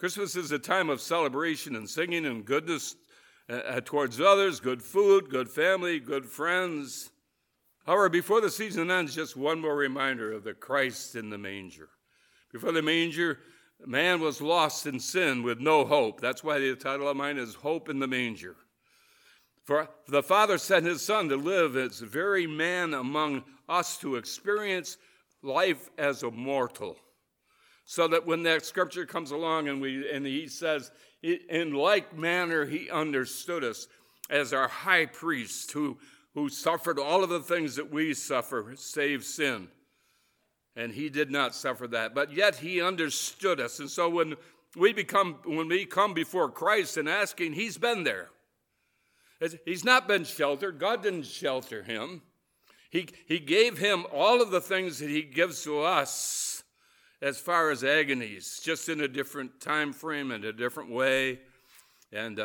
Christmas is a time of celebration and singing and goodness towards others, good food, good family, good friends. However, before the season ends, just one more reminder of the Christ in the manger. Before the manger, man was lost in sin with no hope. That's why the title of mine is Hope in the Manger. For the Father sent his Son to live as the very man among us to experience life as a mortal. So that when that scripture comes along and he says, in like manner he understood us as our high priest who suffered all of the things that we suffer, save sin. And he did not suffer that, but yet he understood us. And so when we come before Christ and asking, he's been there. He's not been sheltered. God didn't shelter him. He gave him all of the things that he gives to us as far as agonies, just in a different time frame and a different way. And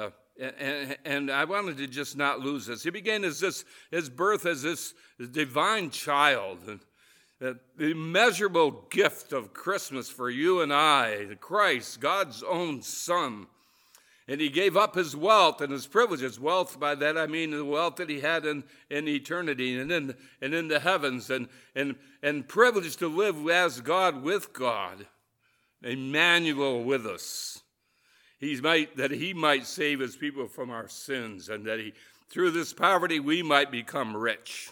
I wanted to just not lose this. He began his birth as this divine child, and the immeasurable gift of Christmas for you and I, the Christ, God's own Son. And he gave up his wealth and his privileges. Wealth, by that I mean the wealth that he had in eternity and in the heavens, and privilege to live as God with God, Emmanuel with us. That he might save his people from our sins, and that through this poverty we might become rich.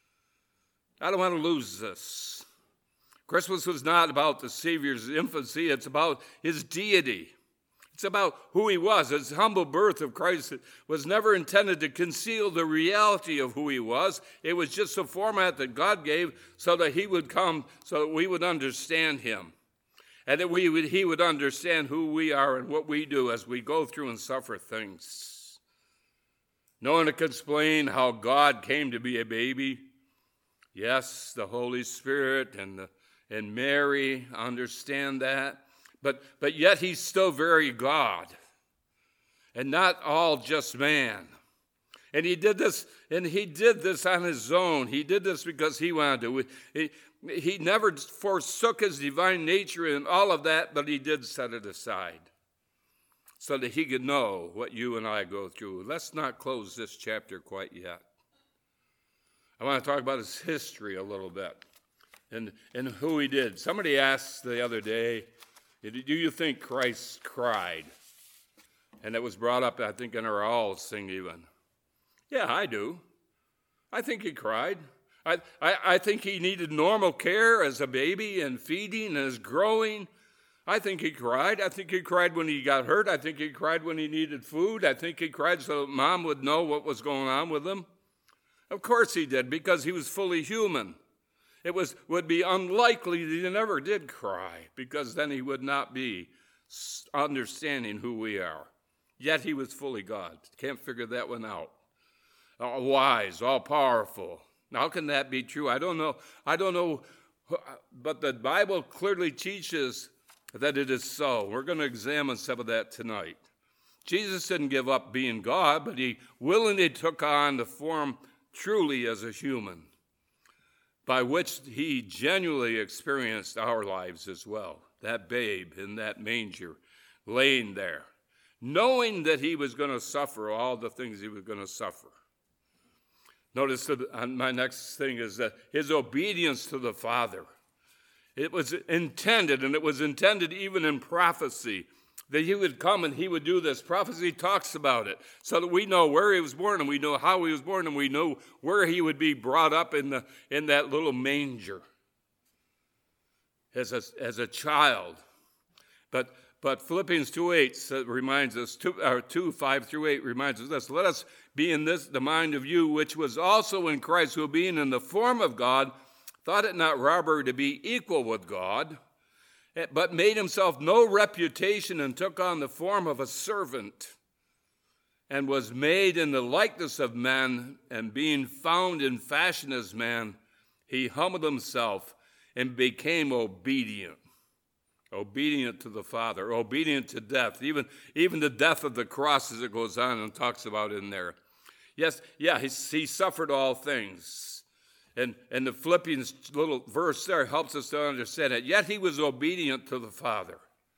I don't want to lose this. Christmas was not about the Savior's infancy. It's about his deity. It's about who he was. His humble birth of Christ was never intended to conceal the reality of who he was. It was just a format that God gave so that he would come, so that we would understand him. And that he would understand who we are and what we do as we go through and suffer things. No one can explain how God came to be a baby. Yes, the Holy Spirit and Mary understand that. But yet he's still very God, and not all just man. And he did this on his own. He did this because he wanted to. He never forsook his divine nature and all of that, but he did set it aside so that he could know what you and I go through. Let's not close this chapter quite yet. I want to talk about his history a little bit and who he did. Somebody asked the other day, do you think Christ cried? And it was brought up, I think, in our all sing even. Yeah, I do. I think he cried. I think he needed normal care as a baby and feeding and as growing. I think he cried. I think he cried when he got hurt. I think he cried when he needed food. I think he cried so that mom would know what was going on with him. Of course he did, because he was fully human. It would be unlikely that he never did cry, because then he would not be understanding who we are. Yet he was fully God. Can't figure that one out. All wise, all powerful. How can that be true? I don't know, but the Bible clearly teaches that it is so. We're going to examine some of that tonight. Jesus didn't give up being God, but he willingly took on the form truly as a human, by which he genuinely experienced our lives as well. That babe in that manger, laying there, knowing that he was going to suffer all the things he was going to suffer. Notice that my next thing is that his obedience to the Father. It was intended, and it was intended even in prophecy, that he would come and he would do this. Prophecy talks about it, so that we know where he was born, and we know how he was born, and we know where he would be brought up in that little manger as a child. But Philippians 2:8 reminds us, 2:5-8 reminds us this: let us be in this the mind of you, which was also in Christ, who being in the form of God, thought it not robbery to be equal with God, but made himself no reputation, and took on the form of a servant, and was made in the likeness of men, and being found in fashion as man, he humbled himself and became obedient to the Father, obedient to death, even the death of the cross, as it goes on and talks about in there. Yes, yeah, he suffered all things. And the Philippians little verse there helps us to understand it. Yet he was obedient to the Father.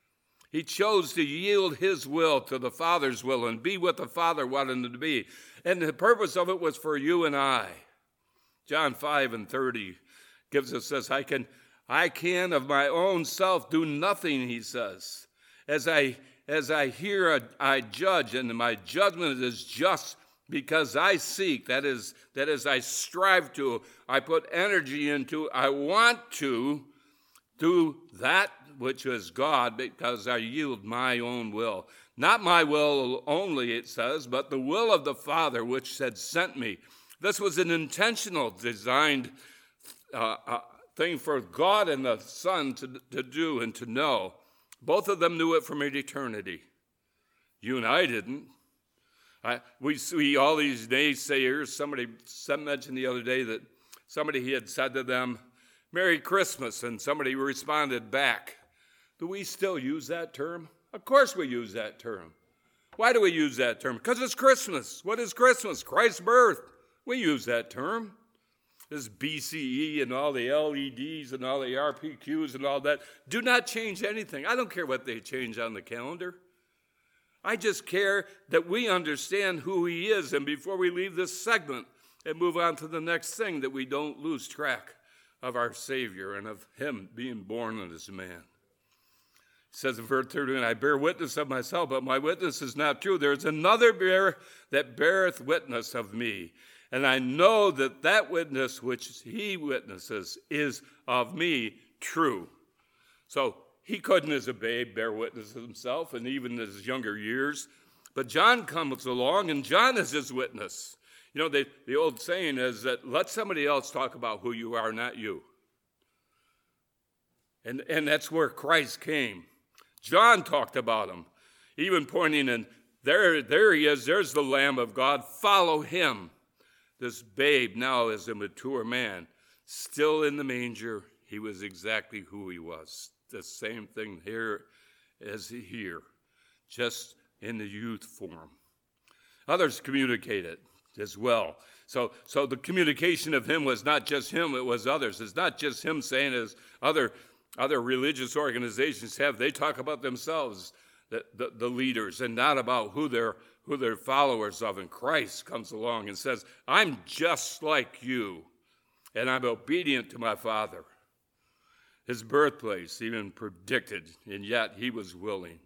He chose to yield his will to the Father's will and be what the Father wanted him to be. And the purpose of it was for you and I. John 5:30 gives us this, I can of my own self do nothing, he says. As I hear, I judge, and my judgment is just because I seek, that is I strive to, I put energy into, I want to do that which is God because I yield my own will. Not my will only, it says, but the will of the Father which had sent me. This was an intentional designed thing for God and the Son to do and to know. Both of them knew it from eternity. You and I didn't. We see all these naysayers. Somebody mentioned the other day that somebody had said to them, Merry Christmas, and somebody responded back. Do we still use that term? Of course we use that term. Why do we use that term? Because it's Christmas. What is Christmas? Christ's birth. We use that term. This BCE and all the LEDs and all the RPQs and all that do not change anything. I don't care what they change on the calendar. I just care that we understand who he is, and before we leave this segment and move on to the next thing, that we don't lose track of our Savior and of him being born as a man. It says in verse 31, I bear witness of myself, but my witness is not true. There is another that beareth witness of me. And I know that that witness which he witnesses is of me true. So he couldn't, as a babe, bear witness of himself, and even in his younger years. But John comes along, and John is his witness. You know, the old saying is that let somebody else talk about who you are, not you. And that's where Christ came. John talked about him, even pointing in, there he is, there's the Lamb of God, follow him. This babe now is a mature man, still in the manger. He was exactly who he was. The same thing here as here, just in the youth form. Others communicated as well. So the communication of him was not just him, it was others. It's not just him saying, as other religious organizations have. They talk about themselves, the leaders, and not about who they're followers of. And Christ comes along and says, I'm just like you, and I'm obedient to my Father. His birthplace even predicted, and yet he was willing.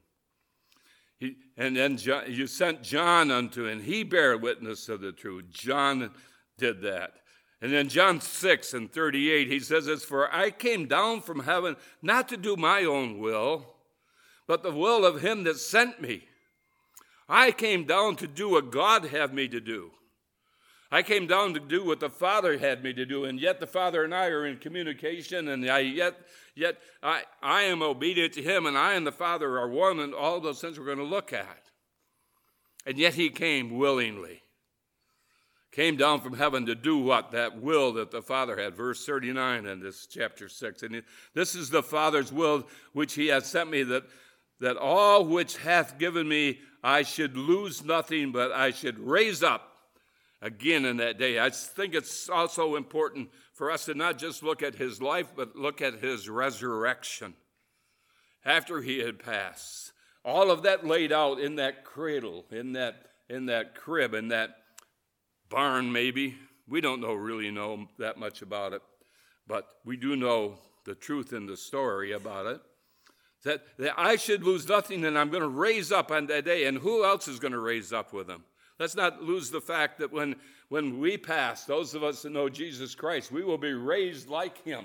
And then you sent John unto, and he bare witness of the truth. John did that. And then John 6:38, he says this, for I came down from heaven not to do my own will, but the will of him that sent me. I came down to do what God had me to do. I came down to do what the Father had me to do, and yet the Father and I are in communication, and yet I am obedient to him, and I and the Father are one, and all those things we're going to look at. And yet he came willingly. Came down from heaven to do what? That will that the Father had. Verse 39 in this chapter 6. And this is the Father's will which he hath sent me, that all which hath given me I should lose nothing, but I should raise up again in that day. I think it's also important for us to not just look at his life, but look at his resurrection after he had passed. All of that laid out in that cradle, in that crib, in that barn maybe. We don't really know that much about it, but we do know the truth in the story about it. That I should lose nothing, and I'm going to raise up on that day. And who else is going to raise up with him? Let's not lose the fact that when we pass, those of us that know Jesus Christ, we will be raised like him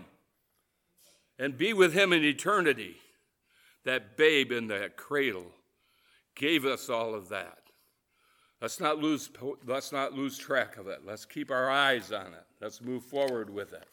and be with him in eternity. That babe in that cradle gave us all of that. Let's not lose track of it. Let's keep our eyes on it. Let's move forward with it.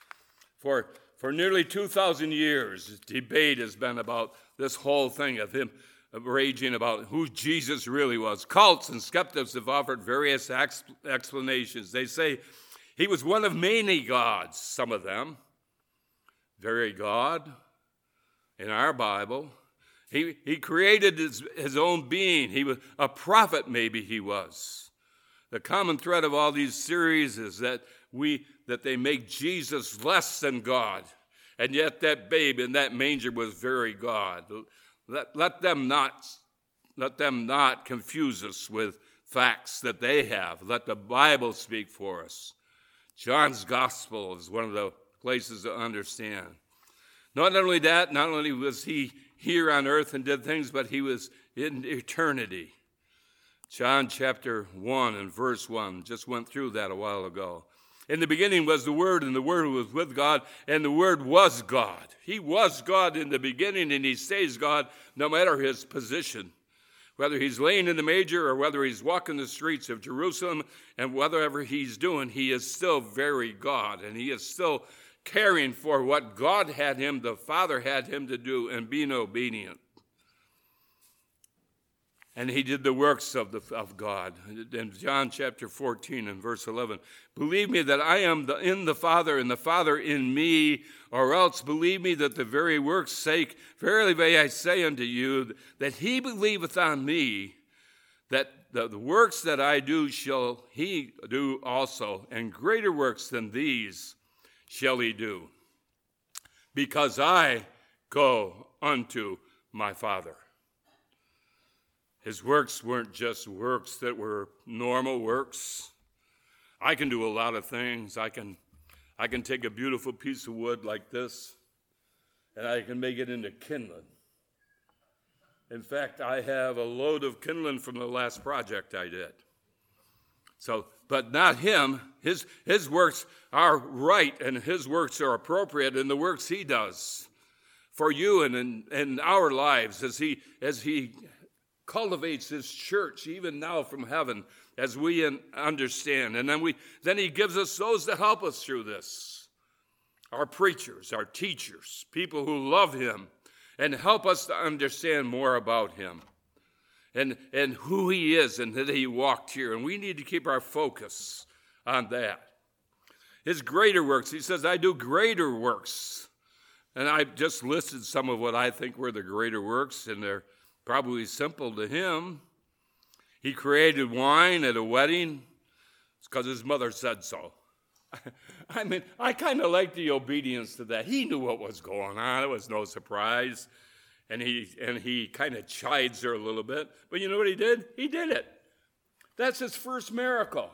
For nearly 2,000 years, debate has been about this whole thing of him raging about who Jesus really was. Cults and skeptics have offered various explanations. They say he was one of many gods, some of them. Very God in our Bible. He created his own being. He was a prophet, maybe he was. The common thread of all these series is that they make Jesus less than God. And yet that babe in that manger was very God. Let them not confuse us with facts that they have. Let the Bible speak for us. John's gospel is one of the places to understand. Not only that, not only was he here on earth and did things, but he was in eternity. John chapter 1 and verse 1, just went through that a while ago. In the beginning was the Word, and the Word was with God, and the Word was God. He was God in the beginning, and he stays God no matter his position. Whether he's laying in the manger or whether he's walking the streets of Jerusalem, and whatever he's doing, he is still very God, and he is still caring for what God had him, the Father had him to do, and being obedient. And he did the works of God. In John chapter 14 and verse 11, believe me that I am in the Father and the Father in me, or else believe me that the very work's sake, verily I say unto you, that he believeth on me, that the works that I do shall he do also, and greater works than these shall he do, because I go unto my Father. His works weren't just works that were normal works. I can do a lot of things. I can take a beautiful piece of wood like this, and I can make it into kindling. In fact, I have a load of kindling from the last project I did. So, but not him. His works are right, and his works are appropriate in the works he does for you and in our lives as he cultivates his church even now from heaven as we understand. And then he gives us those that help us through this. Our preachers, our teachers, people who love him and help us to understand more about him and who he is and that he walked here. And we need to keep our focus on that. His greater works, he says, I do greater works. And I just listed some of what I think were the greater works, and they're probably simple to him. He created wine at a wedding. It's because his mother said so. I mean, I kind of like the obedience to that. He knew what was going on. It was no surprise. And he kind of chides her a little bit. But you know what he did? He did it. That's his first miracle.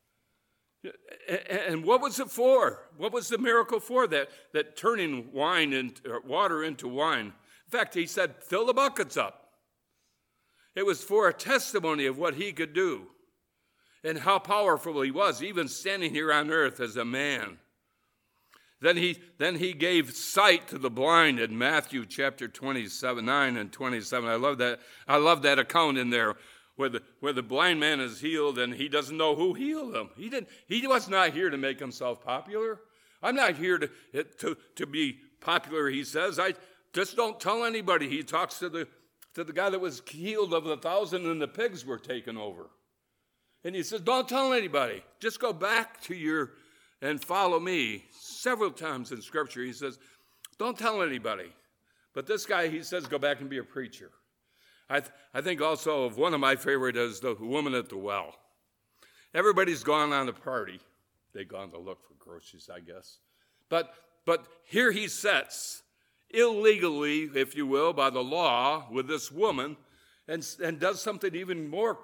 And what was it for? What was the miracle for? That turning water into wine. In fact, he said, fill the buckets up. It was for a testimony of what he could do and how powerful he was, even standing here on earth as a man. Then he gave sight to the blind in Matthew chapter 9 and 27. I love that account in there where the blind man is healed and he doesn't know who healed him. He was not here to make himself popular. I'm not here to be popular, he says. I just don't tell anybody. He talks to the guy that was healed of 1,000 and the pigs were taken over. And he says, don't tell anybody. Just go back and follow me. Several times in Scripture he says, don't tell anybody. But this guy, he says, go back and be a preacher. I think also of one of my favorite is the woman at the well. Everybody's gone on a party. They've gone to look for groceries, I guess. But here he sits, illegally, if you will, by the law, with this woman, and does something even more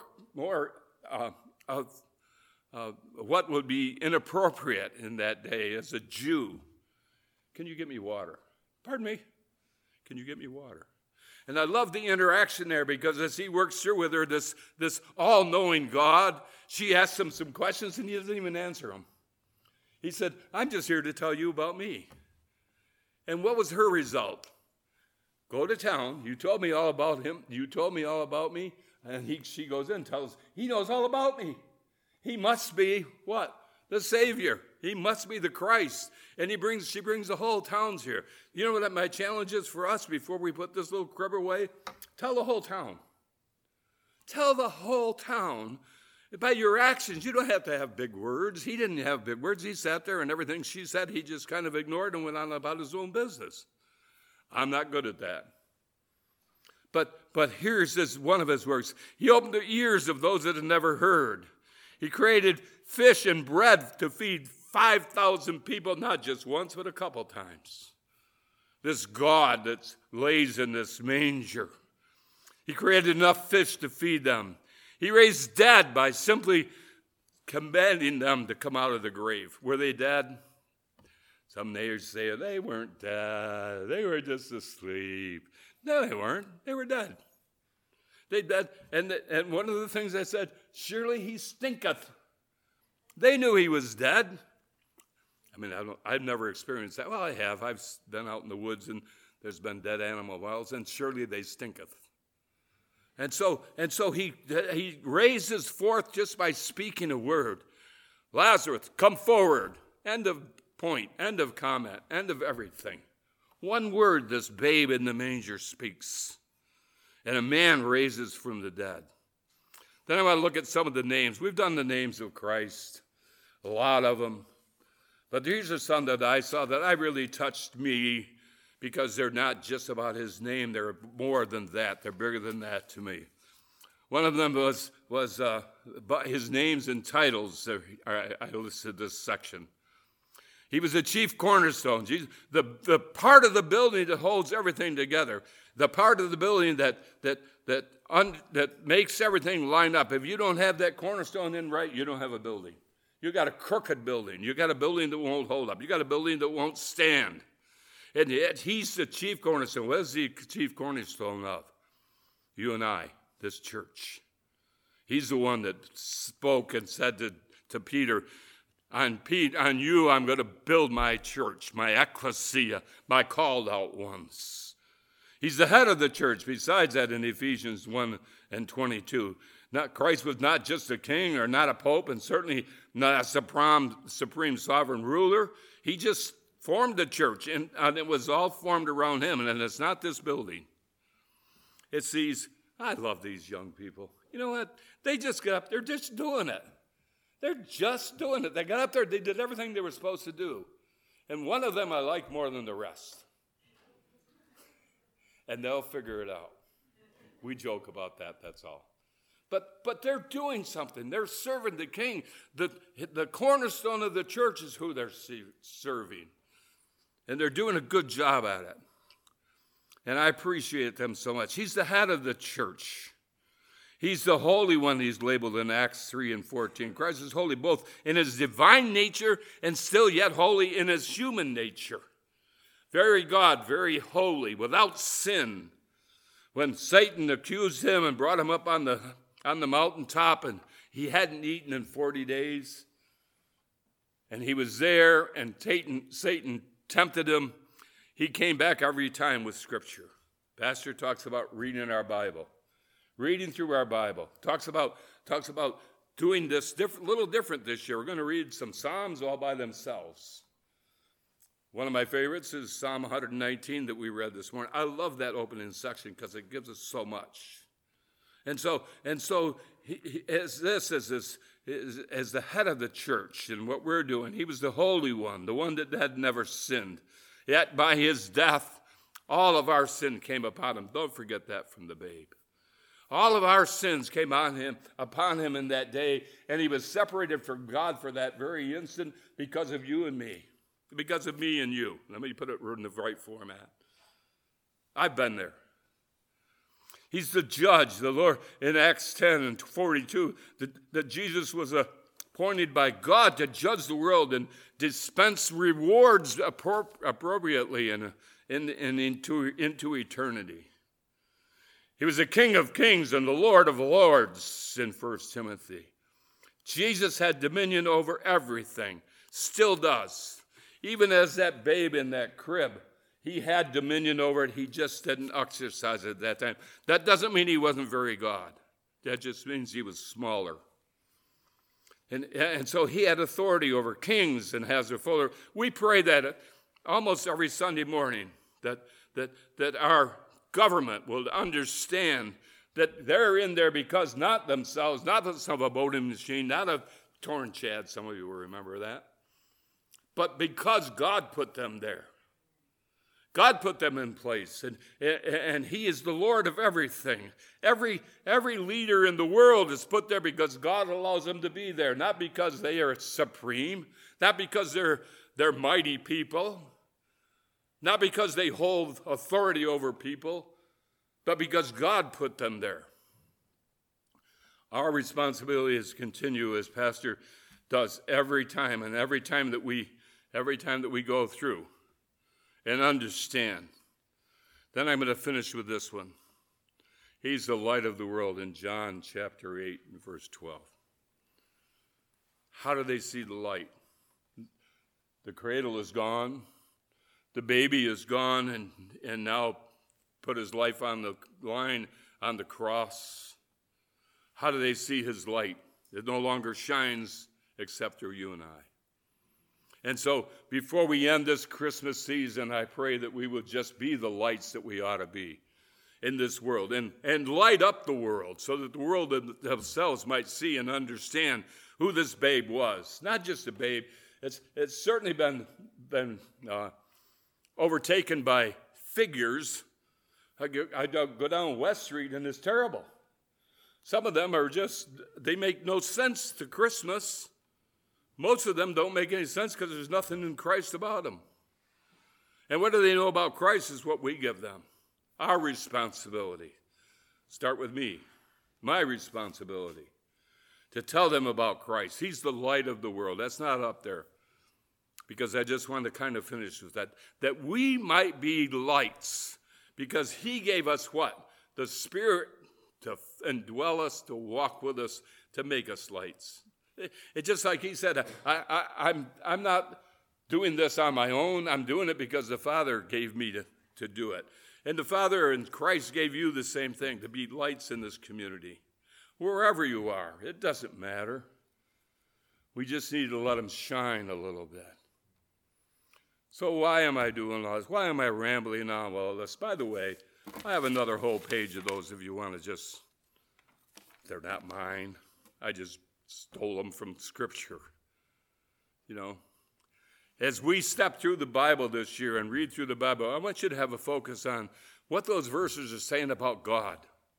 what would be inappropriate in that day as a Jew. Can you get me water? Pardon me? Can you get me water? And I love the interaction there because as he works through with her, this all-knowing God, she asks him some questions and he doesn't even answer them. He said, I'm just here to tell you about me. And what was her result? Go to town. You told me all about him. You told me all about me. And she goes in and tells, he knows all about me. He must be what? The Savior. He must be the Christ. And she brings the whole towns here. You know what my challenge is for us before we put this little crib away? Tell the whole town. Tell the whole town. By your actions, you don't have to have big words. He didn't have big words. He sat there and everything she said, he just kind of ignored and went on about his own business. I'm not good at that. But here's one of his works. He opened the ears of those that had never heard. He created fish and bread to feed 5,000 people, not just once, but a couple times. This God that lays in this manger. He created enough fish to feed them. He raised dead by simply commanding them to come out of the grave. Were they dead? Some neighbors say they weren't dead. They were just asleep. No, they weren't. They were dead. They dead. And one of the things I said, surely he stinketh. They knew he was dead. I mean, I've never experienced that. Well, I have. I've been out in the woods and there's been dead animal wells, and surely they stinketh. And so he raises forth just by speaking a word. Lazarus, come forward. End of point, end of comment, end of everything. One word this babe in the manger speaks. And a man raises from the dead. Then I want to look at some of the names. We've done the names of Christ, a lot of them. But these are some that I saw that I really touched me because they're not just about his name. They're more than that. They're bigger than that to me. One of them was his names and titles. I listed this section. He was the chief cornerstone. The part of the building that holds everything together. The part of the building that makes everything line up. If you don't have that cornerstone in right, you don't have a building. You got a crooked building. You got a building that won't hold up. You got a building that won't stand. And yet he's the chief cornerstone. What is the chief cornerstone of? You and I, this church. He's the one that spoke and said to Peter, on you I'm going to build my church, my ecclesia, my called out ones. He's the head of the church. Besides that, in Ephesians 1:22, Christ was not just a king or not a pope, and certainly not a supreme sovereign ruler. He just formed the church, and it was all formed around him. And it's not this building. It's these. I love these young people. You know what? They just got up. They're just doing it. They're just doing it. They got up there. They did everything they were supposed to do. And one of them I like more than the rest. And they'll figure it out. We joke about that, that's all. But they're doing something. They're serving the king. The cornerstone of the church is who they're serving. And they're doing a good job at it. And I appreciate them so much. He's the head of the church. He's the Holy One, he's labeled in Acts 3:14. Christ is holy both in his divine nature and still yet holy in his human nature. Very God, very holy, without sin. When Satan accused him and brought him up on the mountaintop, and he hadn't eaten in 40 days, and he was there, and Satan tempted him, he came back every time with Scripture. Pastor talks about reading our Bible. Reading through our Bible. Talks about doing this little different this year. We're going to read some Psalms all by themselves. One of my favorites is Psalm 119 that we read this morning. I love that opening section because it gives us so much. And so as the head of the church and what we're doing, he was the Holy One, the one that had never sinned. Yet by his death, all of our sin came upon him. Don't forget that from the babe. All of our sins came upon him in that day, and he was separated from God for that very instant because of you and me, because of me and you. Let me put it in the right format. I've been there. He's the judge, the Lord, in Acts 10:42, that Jesus was appointed by God to judge the world and dispense rewards appropriately and into eternity. He was the King of Kings and the Lord of Lords in 1 Timothy. Jesus had dominion over everything, still does. Even as that babe in that crib, he had dominion over it. He just didn't exercise it at that time. That doesn't mean he wasn't very God. That just means he was smaller. And so he had authority over kings and has authority. We pray that almost every Sunday morning, that our government will understand that they're in there because not themselves, not of a voting machine, not of Torn Chad, some of you will remember that, but because God put them there. God put them in place, and he is the Lord of everything. Every leader in the world is put there because God allows them to be there, not because they are supreme, not because they're mighty people, not because they hold authority over people, but because God put them there. Our responsibility is to continue as Pastor does every time that we go through and understand. Then I'm going to finish with this one. He's the light of the world in John chapter 8 and verse 12. How do they see the light? The cradle is gone. The baby is gone and now put his life on the line on the cross. How do they see his light? It no longer shines except through you and I. And so before we end this Christmas season, I pray that we will just be the lights that we ought to be in this world and light up the world so that the world themselves might see and understand who this babe was. Not just a babe. It's certainly been overtaken by figures. I go down West Street and it's terrible. Some of them they make no sense to Christmas. Most of them don't make any sense because there's nothing in Christ about them. And what do they know about Christ is what we give them. Our responsibility. Start with me. My responsibility to tell them about Christ. He's the light of the world. That's not up there. Because I just wanted to kind of finish with that. That we might be lights. Because he gave us what? The Spirit to indwell us, to walk with us, to make us lights. It's just like he said, I'm not doing this on my own. I'm doing it because the Father gave me to do it. And the Father and Christ gave you the same thing, to be lights in this community. Wherever you are, it doesn't matter. We just need to let them shine a little bit. So why am I doing all this? Why am I rambling on all this? By the way, I have another whole page of those if you want to they're not mine. I just stole them from Scripture. You know, as we step through the Bible this year and read through the Bible, I want you to have a focus on what those verses are saying about God.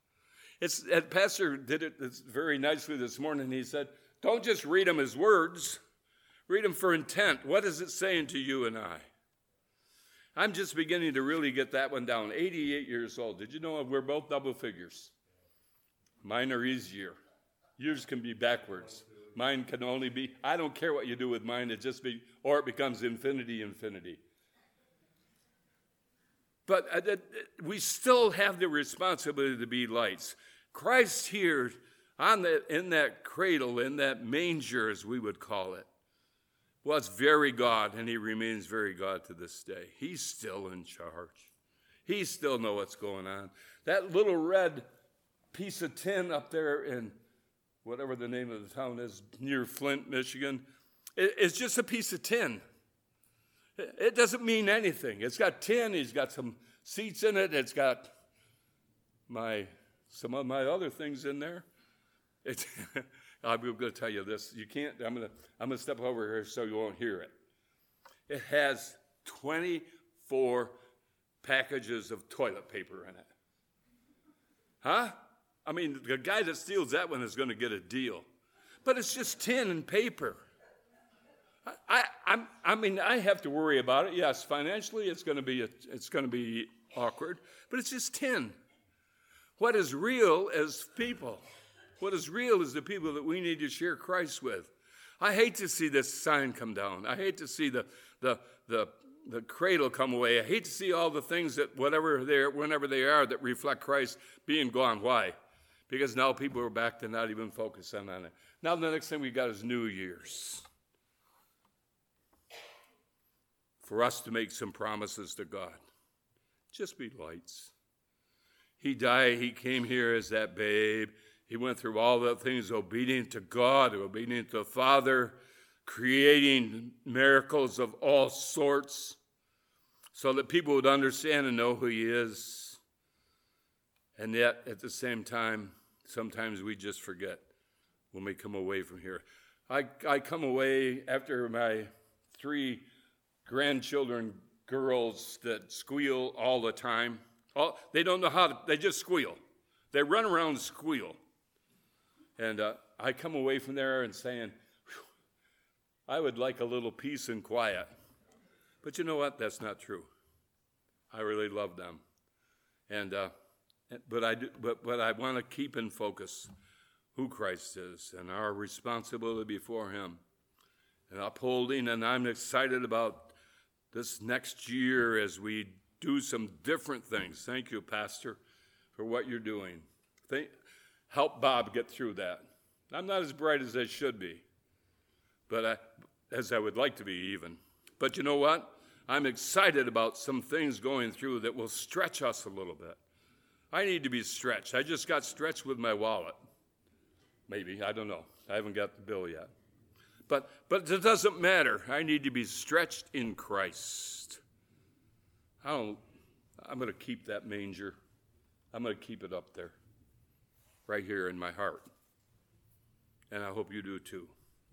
Pastor did it very nicely this morning. He said, don't just read them as words. Read them for intent. What is it saying to you and I? I'm just beginning to really get that one down. 88 years old. Did you know we're both double figures? Mine are easier. Yours can be backwards. Mine can only be, I don't care what you do with mine, it becomes infinity. But we still have the responsibility to be lights. Christ here in that cradle, in that manger, as we would call it, was very God, and he remains very God to this day. He's still in charge. He still knows what's going on. That little red piece of tin up there in whatever the name of the town is, near Flint, Michigan, it's just a piece of tin. It doesn't mean anything. It's got tin. He's got some seats in it. It's got some of my other things in there. I'm going to tell you this. You can't. I'm going to step over here so you won't hear it. It has 24 packages of toilet paper in it. Huh? I mean, the guy that steals that one is going to get a deal. But it's just tin and paper. I have to worry about it. Yes, financially it's going to be awkward, but it's just tin. What is real is people. What is real is the people that we need to share Christ with. I hate to see this sign come down. I hate to see the cradle come away. I hate to see all the things that whenever they are that reflect Christ being gone. Why? Because now people are back to not even focusing on it. Now the next thing we got is New Year's. For us to make some promises to God. Just be lights. He died. He came here as that babe. He went through all the things, obedient to God, obedient to the Father, creating miracles of all sorts so that people would understand and know who he is. And yet, at the same time, sometimes we just forget when we come away from here. I come away after my 3 grandchildren, girls that squeal all the time. They don't know how to, they just squeal. They run around and squeal. And I come away from there and saying, I would like a little peace and quiet. But you know what? That's not true. I really love them. And But I want to keep in focus who Christ is and our responsibility before him and upholding. And I'm excited about this next year as we do some different things. Thank you, Pastor, for what you're doing. Help Bob get through that. I'm not as bright as I should be, but as I would like to be even. But you know what? I'm excited about some things going through that will stretch us a little bit. I need to be stretched. I just got stretched with my wallet. Maybe, I don't know. I haven't got the bill yet. But it doesn't matter. I need to be stretched in Christ. I'm going to keep that manger. I'm going to keep it up there, right here in my heart. And I hope you do too.